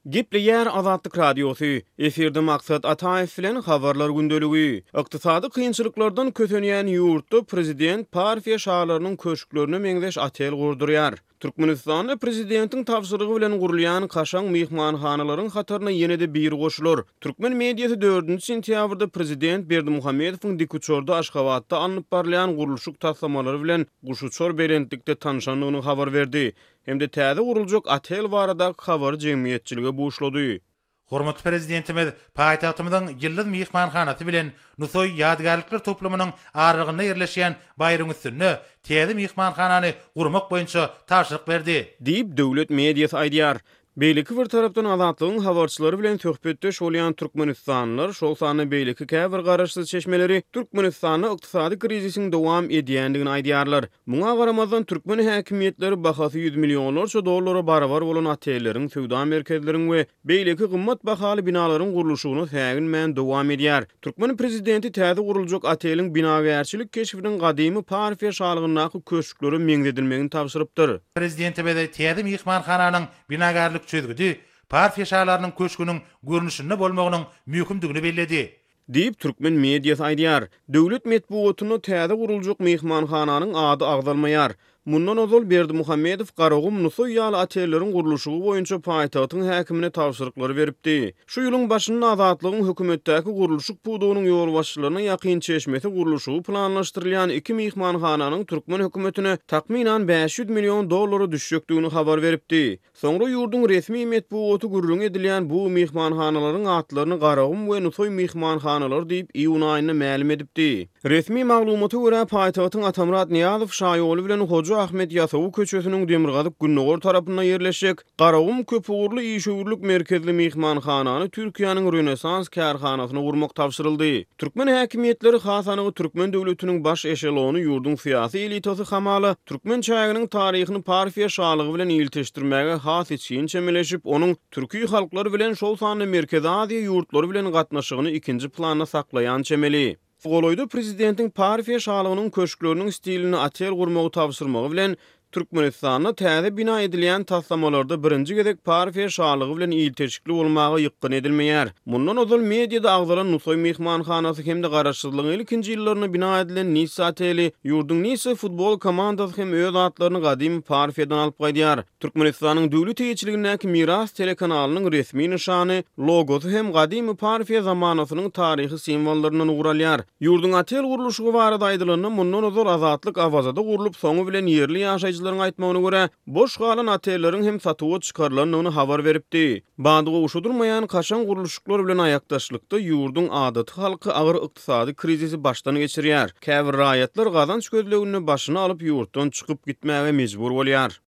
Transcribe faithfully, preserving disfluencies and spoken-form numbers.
Gepleýär Azatlyk Radiosu. Eferde maksat Ataev bilen habarlar gündölügi. Ykdysady kynçylyklardan kötenýän ýurtda prezident partiýa şahlarynyň köşklerini meňzeş otel gurdurýar. Türkmenistanda prezidentiň tawsyrygy bilen gurulýan kaşaň mehmanhanalaryň hataryna ýene-de bir goşulur. Türkmen mediýasy dördünji sentýabrda prezident Berdimuhammedowyň Dikuçorda Aşgabatda alınıp barlayan gurulşyk taslamalary bilen Guşuçor berendikde tanşanlygyny habar berdi. Hemde täze guruljak otel barada habar jemgyýetçiligi buşlady. Hormat prezidentimiz paýtagtymyzyň ýyllyn mehmanhanasy bilen Nusoy ýadgarlyklar toplamynyň aralygynda ýerleşýän baýram üstünde täze mehmanhanany gurmak boýunça taşryk berdi. Diýip döwlet mediýasy aýdýar. Beýleki bir tarapdan azatlygyň habarçylary bilen töhbetde şolýan türkmenistanlylar şol sany beýleki käbir garaşsyz çeşmeleri Türkmenistanyň ykdysady krizisiniň dowam edýändigini aýdýarlar. Muňa garamazdan türkmen häkimiýetleri bahasy ýüz milliónlarça dollara barabar bolan otelleriň, söwda merkezleriň we beýleki gymmat bahaly binalaryň gurulşygyny täginmän dowam edýär. Türkmen prezidenti täze guruljak oteliň binagärçilik keşfiniň gadymy partiýa şahlygyndaky köşkleri meňzedilmegini tapşyrypdyr. Prezidenti bede täze mehmanhananyň binagärlik çözgüdi, partiýa şahlarynyň köşküniň görnüşinde bolmagynyň mümkindigini belledi. Diýip türkmen mediýasy aýdýar. Döwlet medeniýetini täze guruljak mehmanhananyň ady agdalmaýar. Mundan ozal Berdimuhammedow Garagum Nusoy ýaly otelleriň gurulşygy boýunça paýtagtyň häkimine tawsyryklary beripdi. Şu ýylyň başyny azatlygyň hökümetdäki gurulşyk pudugynyň ýol başçylaryna ýakyn çeşmesi gurulşygy planlaşdyrylýan iki mehmanhananyň türkmen hökümetine takminan beş yüz million dollara düşýekdigini habar beripdi. Soňra ýurdun resmi medeniýeti gurrun edilýän bu mehmanhanalaryň atlaryny Garagum we Nusoy mehmanhanalary diýip iýun aýyna ma'lum edipdi. Resmi maglumaty görä paýtagtyň Atamrat Niýazow şaýoly bilen Hoca Ahmet Ýasow köçesiniň Demirgazyk Günnogor tarapyndan ýerleşik Garagum köpügürli işöwürlük merkezli mehmanhanany Türkiýanyň Rönesans kärhanasyna gurmak tapşyryldy. Türkmen häkimiýetleri hasanyny Türkmen döwletiniň baş eşelony ýurdun syýasy elitasy hamaly Türkmen çaýynyň taryhyny partiýa şahlygy bilen ýyltyşdyrmaga has için çemeleşip onuň türki halklary bilen şol sany Merkez Aziýa ýurtlary bilen gatnaşygyny ikinji planda saklaýan çemeli. Goloyda prezidentiň partiýa şahlygynyň köşkleriniň stilini otel gurmagy tapşyrmagy bilen Türkmenistanda täze bina edilýän taslamalarda birinji gezek partiýa şahlygy bilen ýyltyşykly bolmagy ýykyn edilmeýär. Mundan ozal mediada agdalan Nusoy mehmanhanasy hemde garaşsyzlygyň ikinji ýyllaryna bina edilen Nisa oteli ýurdun Nisa futbol komandasy hem öz atlaryny gadymy partiýadan alyp gaýdýar. Türkmenistanyň döwlet ýetirligindäki Miras telekanalynyň resmi nişany, logosy hem gadymy partiýa zamanasynyň taryhy simwollaryny guralýar. Ýurdun otel gurulşygy barada aýdylyny mundan ozal azatlyk awazada gurulup soňu bilen ýerli ýaşaýjylaryň aýtmagyna görä, boş galan otelleriň hem satyga çykarylanyny habar beripdi. Bandyga uşudurmaýan kaşan gurulşyklar bilen aýakdaşlykda ýurdun adaty halky agyr ykdysady krizisi başdan geçirýär. Käbir raýatlar gazanç gözlegini başyna alyp ýurtdan çykyp gitmäge mejbur bolýar.